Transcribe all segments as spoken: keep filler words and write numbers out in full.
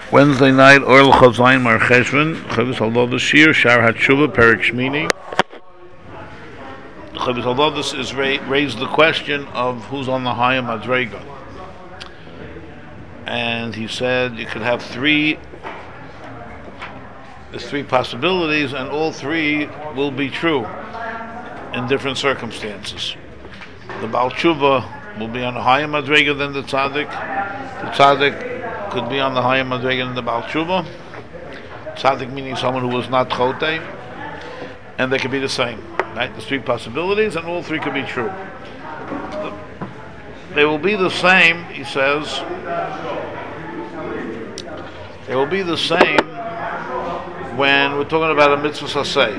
Wednesday night, Oil Chazayin Mar Cheshvan, Chavis Haladas Shir, Shar HaTshuva, Perik Shmini. Chavis Haladas is ra- raised the question of who's on the higher Madrega. And he said you could have three, there's three possibilities, and all three will be true in different circumstances. The Baal Tshuva will be on a higher Madrega than the Tzaddik. The Tzaddik could be on the higher Madrega than the Baal Tshuva. Tzaddik meaning someone who was not Chotei. And they could be the same. Right? There's three possibilities, and all three could be true. They will be the same, he says. They will be the same when we're talking about a mitzvah saseh.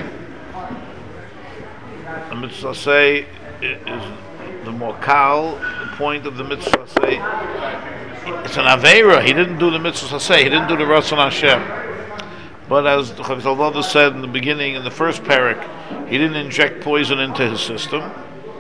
A mitzvah saseh is the more kal, the point of the mitzvah saseh. It's an Aveira. He didn't do the mitzvah saseh. He didn't do the Ratzon Hashem. But as the Chavis Haladas said in the beginning, in the first parak, he didn't inject poison into his system.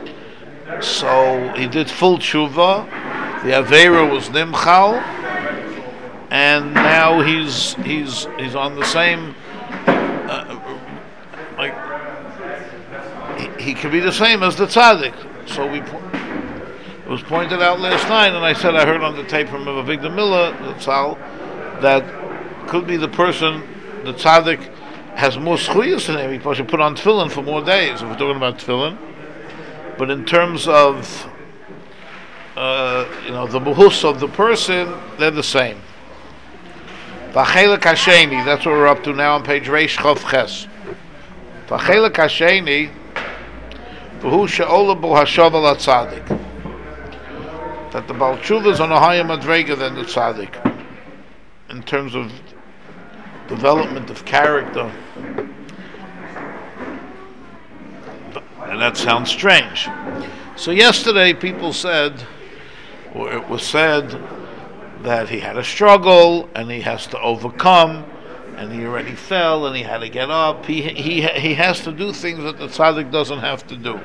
So he did full tshuva. The Aveira was nimchal, and now he's he's he's on the same. Uh, like he, he could be the same as the tzaddik. So we. It was pointed out last night, and I said I heard on the tape from Avigdor Miller, the tzal, that could be the person, the tzaddik, has more schuyas in him. He should put on tefillin for more days, if we're talking about tefillin. But in terms of, uh, you know, the muhus of the person, they're the same. V'chelek hasheni, that's what we're up to now on page Reish Chof Ches. V'chelek hasheni, v'hu she'ola bo hashav al tzaddik. That the Baal Tshuva is on a higher madrega than the tzaddik in terms of development of character, and that sounds strange. So yesterday, people said, or it was said, that he had a struggle and he has to overcome, and he already fell and he had to get up. He he he has to do things that the tzaddik doesn't have to do.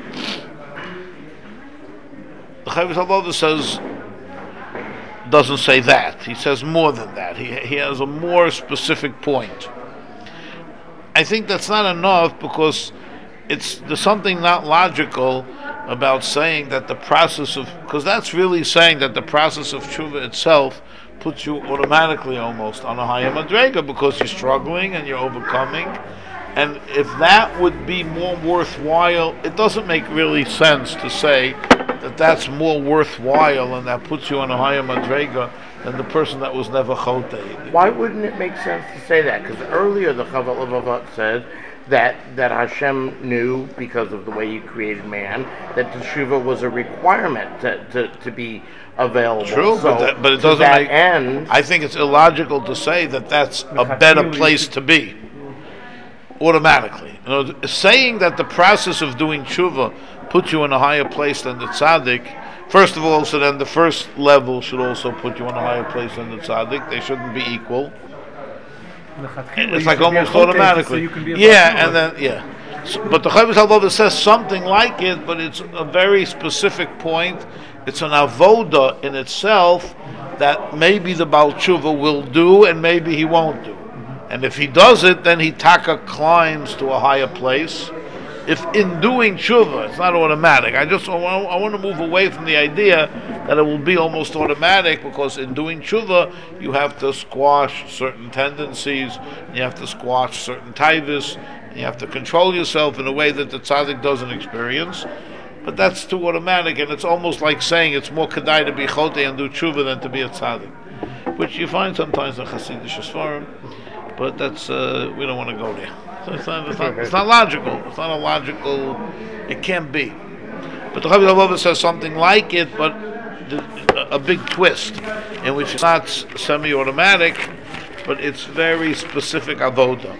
The Chavis Haladas says, doesn't say that. He says more than that. He he has a more specific point. I think that's not enough because it's there's something not logical about saying that the process of, because that's really saying that the process of tshuva itself puts you automatically almost on a higher madrega because you're struggling and you're overcoming. And if that would be more worthwhile, it doesn't make really sense to say that that's more worthwhile and that puts you on a higher madrega than the person that was never chotei. Why wouldn't it make sense to say that? Because earlier the Chaval Levavot said that that Hashem knew, because of the way He created man, that the teshuva was a requirement to, to, to be available. True, so but, that, but it to doesn't that make. End, I think it's illogical to say that that's a better place to be. Automatically, you know, saying that the process of doing tshuva puts you in a higher place than the tzaddik. First of all, so then the first level should also put you in a higher place than the tzaddik. They shouldn't be equal. It's like almost automatically. So yeah, and then yeah. So, but the Chavis Haladas says something like it, but it's a very specific point. It's an avoda in itself that maybe the Baal Tshuva will do, and maybe he won't do. And if he does it, then he taka climbs to a higher place. If in doing tshuva, it's not automatic. I just I want, I want to move away from the idea that it will be almost automatic, because in doing tshuva, you have to squash certain tendencies, you have to squash certain taivas, and you have to control yourself in a way that the tzaddik doesn't experience. But that's too automatic, and it's almost like saying it's more kedai to be chotei and do tshuva than to be a tzaddik, which you find sometimes in Hasidic Sfarim. But that's uh, we don't want to go there. So it's, not, it's, not, it's not logical. It's not a logical. It can't be. But the Chavis Haladas says something like it, but the, a big twist, in which it's not semi-automatic, but it's very specific avoda.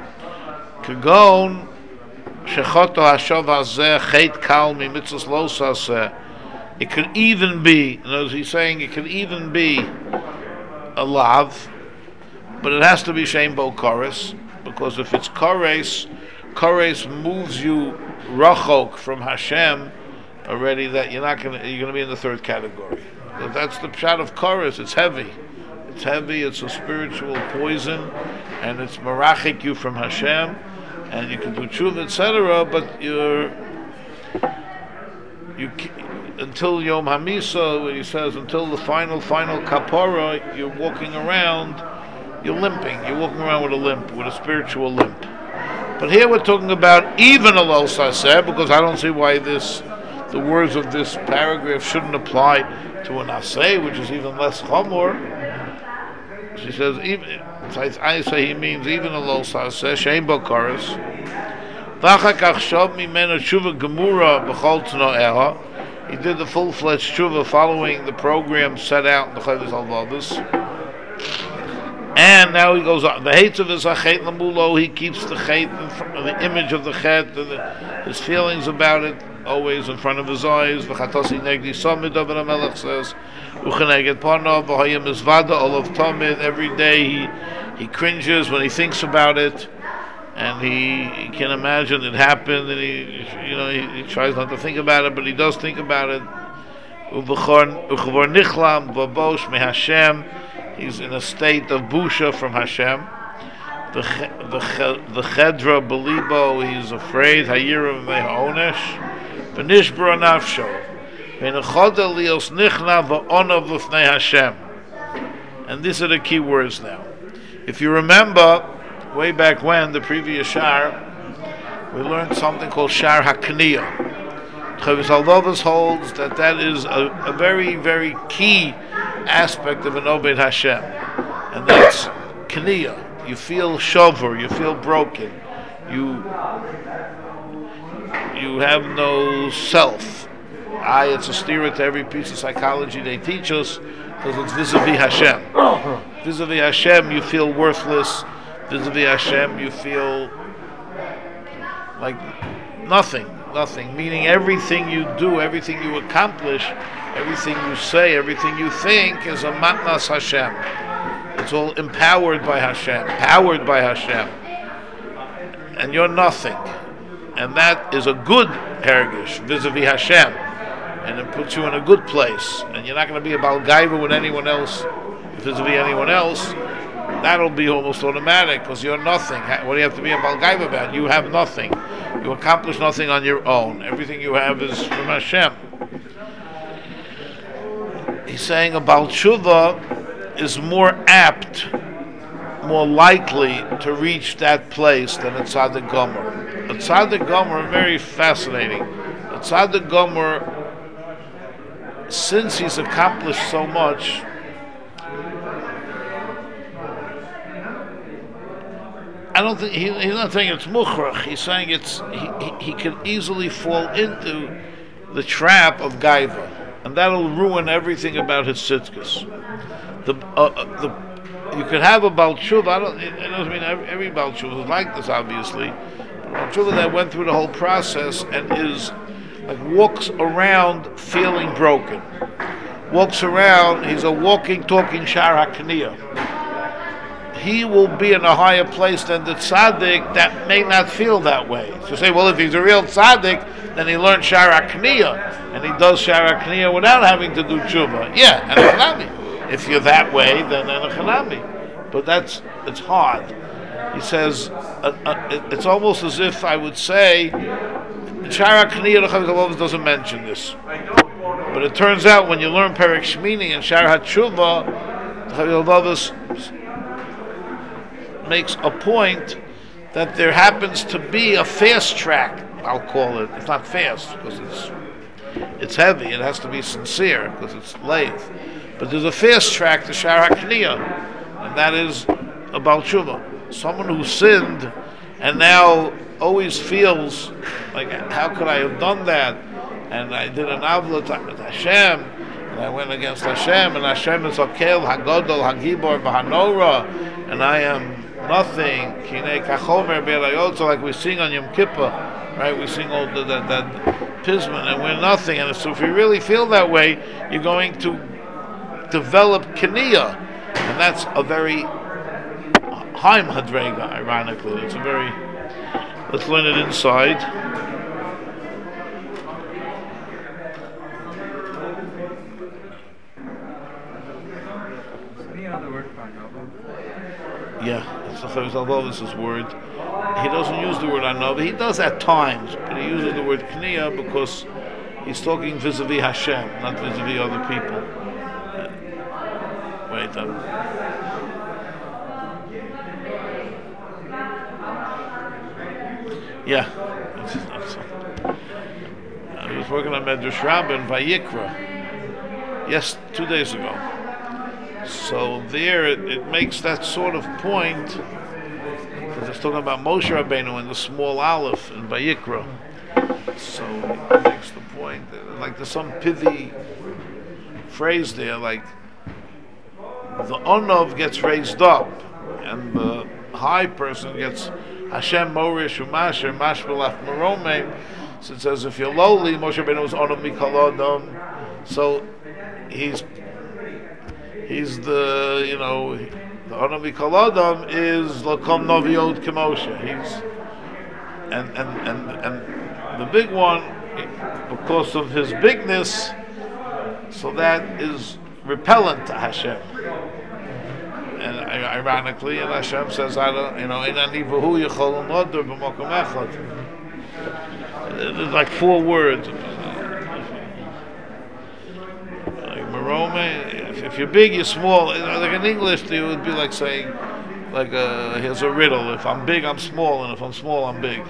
Kagon shechoto hashav hazeh chet kal mi mitzvos lo saseh. It could even be, as he's saying, it could even be a lav. But it has to be Shem Bo Kores, because if it's Kores, Kores moves you rachok from Hashem already. That you're not gonna, you're gonna be in the third category. So that's the pshat of Kores. It's heavy. It's heavy. It's a spiritual poison, and it's marachik you from Hashem, and you can do tshuva, et cetera. But you're you until Yom Hamisa, where he says until the final final kapara, you're walking around, you're limping. You're walking around with a limp, with a spiritual limp. But here we're talking about even a lo saseh, because I don't see why this, the words of this paragraph shouldn't apply to an aseh, which is even less chamor. She says, even, I say he means even a lo saseh, shein bakaris. V'achakach shav mimenu tshuva gemura b'chol tnoeha. He did the full-fledged tshuva following the program set out in the Chovos HaLevavos. And now he goes on. The hates of his achet lamulo, he keeps the chet, the image of the chet, the, his feelings about it, always in front of his eyes. V'chatosi negdi somid, David HaMelech says, u'cheneged panav, v'hayim izvada olav tamid. Every day he he cringes when he thinks about it, and he, he can imagine it happened, and he, you know, he, he tries not to think about it, but he does think about it. U'v'chor nichlam v'bosh meHashem. He's in a state of busha from Hashem. The the the chedra belibo, he's afraid. Hayirav mehaonesh, v'nishbra nafsho, v'nechoda lios nichna v'onav l'fnei Hashem. And these are the key words now. If you remember, way back when, the previous shar, we learned something called shar hakniya. Chovos HaLevavos holds that that is a, a very, very key aspect of an Obed Hashem, and that's Kniya. You feel shover, you feel broken, you you have no self. I, it's a steer to every piece of psychology they teach us, because it's vis-a-vis Hashem. Vis-a-vis Hashem, you feel worthless. Vis-a-vis Hashem, you feel like nothing. Nothing, meaning everything you do, everything you accomplish, everything you say, everything you think is a matnas Hashem. It's all empowered by Hashem, powered by Hashem. And you're nothing. And that is a good hergish vis-a-vis Hashem. And it puts you in a good place. And you're not going to be a balgaiva with anyone else, vis-a-vis anyone else. That'll be almost automatic, because you're nothing. What do you have to be a balgaiva about? You have nothing. You accomplish nothing on your own. Everything you have is from Hashem. He's saying a Baal Tshuva is more apt, more likely to reach that place than a Tzaddik Gomer. A Tzaddik Gomer, very fascinating. A Tzaddik Gomer, since he's accomplished so much, I don't think he, he's not saying it's mukhrach. He's saying it's he, he, he can easily fall into the trap of gaiva, and that'll ruin everything about his tzidkus. The uh, the you could have a Baal Tshuva. I don't. It, it doesn't mean every, every Baal Tshuva is like this, obviously. But a Baal Tshuva that went through the whole process and is like walks around feeling broken. Walks around. He's a walking, talking shar hakniya. He will be in a higher place than the tzaddik that may not feel that way. So say, well, if he's a real tzaddik, then he learned shar hakniya, and he does shar hakniya without having to do tshuva. Yeah, and a chanami. If you're that way, then a chanami. But that's it's hard. He says uh, uh, it, it's almost as if I would say shar hakniya, the Chovos HaLevavos doesn't mention this, but it turns out when you learn Perek Shmini and shar hatshuva, the Chovos HaLevavos makes a point that there happens to be a fast track, I'll call it. It's not fast because it's it's heavy. It has to be sincere because it's lathe. But there's a fast track to shar hakniya, and that is a Baal Tshuva. Someone who sinned and now always feels like, how could I have done that? And I did an avla to Hashem, and I went against Hashem, and Hashem is Hakel, Hagodol, Hagibor, Vahanora, and I am nothing. Kinei kachomer be'rayot. So like we sing on Yom Kippur, right? We sing all the, that that pisman, and we're nothing. And so if you really feel that way, you're going to develop kniya, and that's a very Haim Hadrega. Ironically, it's a very. Let's learn it inside. know the word for anova? Yeah, it's the Chavos word. He doesn't use the word anova. He does at times, but he uses the word kniya because he's talking vis-a-vis Hashem, not vis-a-vis other people. Wait, um, yeah. It's, it's, I was working on Medrash Rabbah in Vayikra. Yes, two days ago. So there, it, it makes that sort of point. Because it's talking about Moshe Rabbeinu and the small Aleph in Vayikra. So it makes the point. That, like there's some pithy phrase there, like the Onov gets raised up, and the high person gets Hashem Morish Umasher Mashbalaf Merome. So it says if you're lowly, Moshe Rabbeinu was Onov Mikol Adam. So he's he's the you know the Onov Mikol Adam is Lakom Noviot Kemoshe. He's and and and and the big one, because of his bigness, so that is repellent to Hashem. And ironically, and Hashem says, "I don't, you know, in anivahu yecholon loder b'mokom echad." There's like four words. Like Merome, if, if you're big, you're small. Like in English, it would be like saying, like, uh, here's a riddle: if I'm big, I'm small, and if I'm small, I'm big.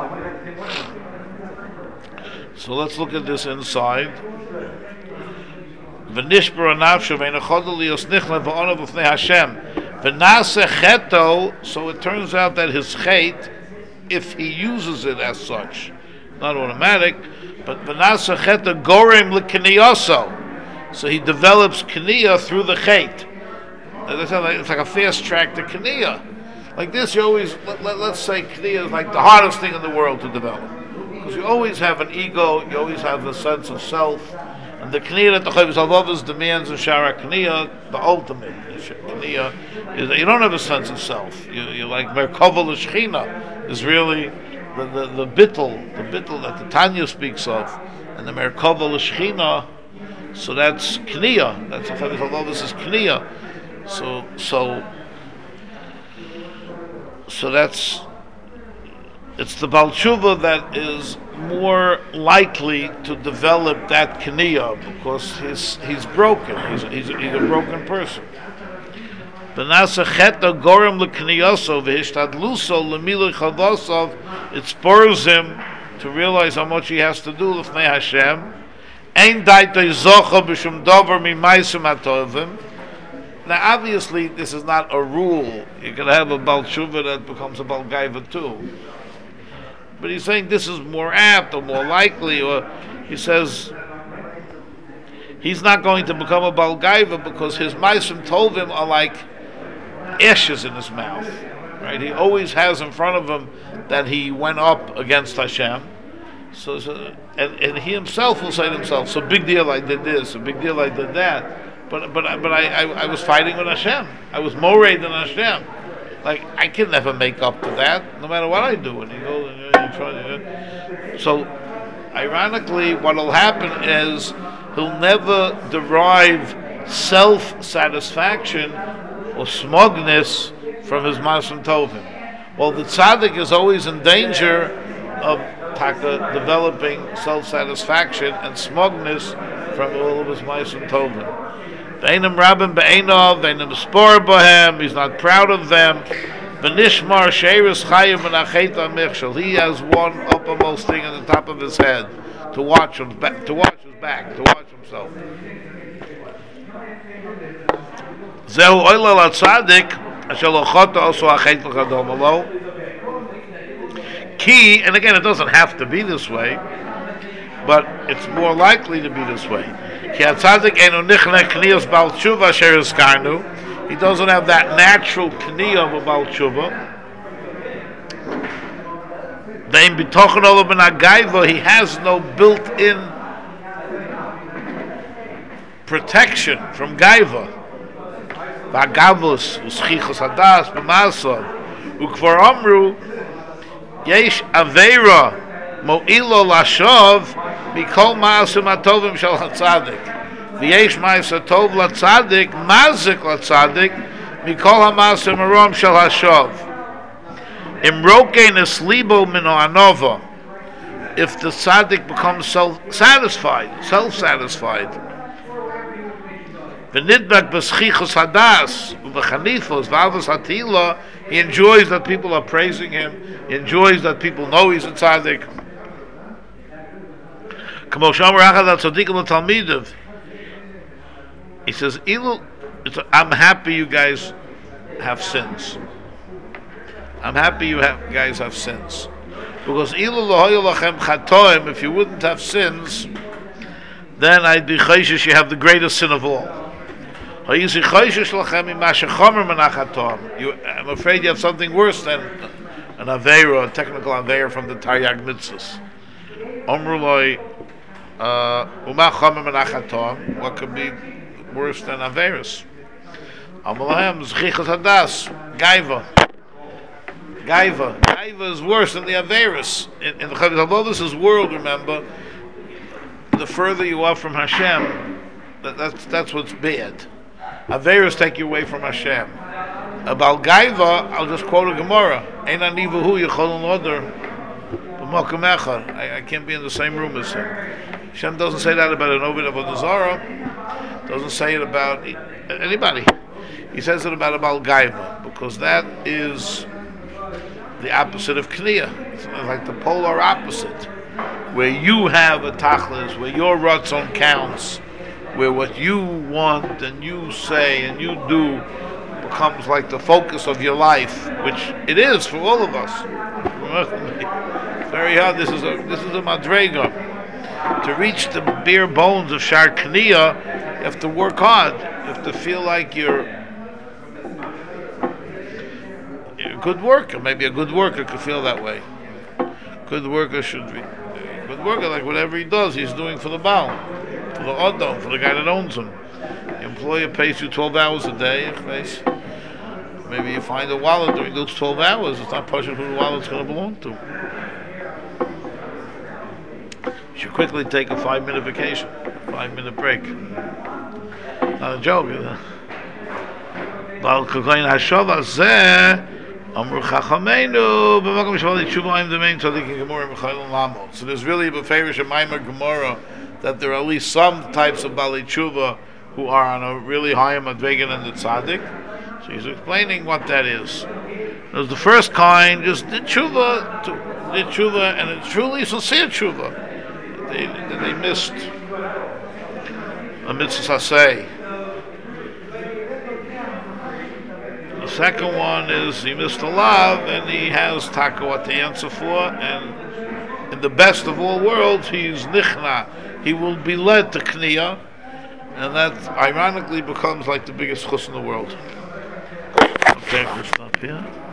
So let's look at this inside. V'nishbara nafsho v'einachodel lios nichlen v'onav v'fnei Hashem v'naseh cheto. So it turns out that his chet, if he uses it as such, not automatic, but v'naseh cheto gorem l'kniyoso. So he develops kniya through the chet. It's like a fast track to kniya. Like this, you always let, let, let's say kniya is like the hardest thing in the world to develop. Because you always have an ego, you always have a sense of self, and the kniya that the Chavos Halevavos demands in Shara Kniya, the ultimate kniya, is that you don't have a sense of self. You, you're like Merkava L'Shechina is really the, the, the bittul, the bittul that the Tanya speaks of, and the Merkava L'Shechina, so that's kniya, that's the Chavos Halevavos is kniya. So, so, so that's, it's the Baal Tshuva that is more likely to develop that kniya because he's he's broken. He's he's, he's a broken person. It spurs him to realize how much he has to do with Hashem. Now, obviously, this is not a rule. You can have a Baal Tshuva that becomes a Baal Gaiva too. But he's saying this is more apt or more likely, or he says he's not going to become a Baal Gaiva because his Maisim Tovim are like ashes in his mouth. Right? He always has in front of him that he went up against Hashem. So, so and, and he himself will say to himself, "So big deal I did this, a big deal I did that." But but but I, I, I was fighting with Hashem. I was moreid than Hashem. Like I can never make up to that, no matter what I do. And he goes, and you try, and so ironically, what will happen is he'll never derive self-satisfaction or smugness from his Masim Tovim. Well, the tzaddik is always in danger of taka developing self-satisfaction and smugness from all of his Masim Tovim. Beinam Rabbim Be'enov, Beinam Spor Bohem, he's not proud of them. V'nishmar Sheiris Chayim V'nachet HaMichshel, he has one uppermost thing on the top of his head, to watch him, to watch his back, to watch himself. Zehu Oila L'Tzadik, Asher L'Chota also Achet L'Chadom Alo. Key, and again, it doesn't have to be this way, but it's more likely to be this way. He doesn't have that natural kniya of a Baal Tshuva. He has no built-in protection from Gaiva. V'agavus, u'schichos hadas, b'masov, u'kvar amru, yesh aveira, mo'ilo lashov, mikol ma'asim atovim shel hatzadik. V'yesh ma'aser tov latzadik, mazik latzadik, mikol ha'ma'aser marom shel hashov. Imrokein es libo mino anova. If the tzaddik becomes self-satisfied, self-satisfied, v'nidbak b'schichus hadas u'b'chanifos v'avos hatila, he enjoys that people are praising him. He enjoys that people know he's a tzaddik. K'mo shomer achad ha-tzaddikim l'talmidiv. He says, Ilu, I'm happy you guys have sins. I'm happy you have, guys have sins. Because Ilu l'hoyu lachem chatoim, if you wouldn't have sins, then I'd be chayshish you have the greatest sin of all. You, I'm afraid you have something worse than an aveira, a technical aveira from the Taryag Mitzvahs. Omruloi, what could be worse than aveiras? Amalahem zchichas hadas, gaiva, gaiva, gaiva is worse than the aveiras. In, in the Chavos world, remember, the further you are from Hashem, that, that's that's what's bad. Averos take you away from Hashem. About Gaiva, I'll just quote a Gemara. Ein anivahu yecholon oder b'makom echad. I can't be in the same room as him. Hashem doesn't say that about an Ovid Avodah Zarah. Doesn't say it about anybody. He says it about Abal Gaiva, because that is the opposite of Kniyah. It's like the polar opposite, where you have a tachlis, where your ratzon counts, where what you want and you say and you do becomes like the focus of your life, which it is for all of us. It's very hard. This is a this is a madrega. To reach the bare bones of Shar Kniyah, you have to work hard. You have to feel like you're, you're a good worker. Maybe a good worker could feel that way. Good worker should be a good worker, like whatever he does, he's doing for the Baal, for the Odom, for the guy that owns him. The employer pays you twelve hours a day. Maybe you find a wallet during those twelve hours. It's not pushing who the wallet's going to belong to. You should quickly take a five-minute vacation, five-minute break. Not a joke, is it? So there's really a beferish Maimar Gemara that there are at least some types of Bali Tshuva who are on a really high madregan and the tzaddik. So he's explaining what that is. There's the first kind, just did tshuva, did tshuva, and it's truly sincere tshuva. They, they missed a mitzvah say. The second one is he missed a love, and he has taka what to answer for, and in the best of all worlds, he's nichna. He will be led to kniyah, and that ironically becomes like the biggest chus in the world. Okay, we'll stop here.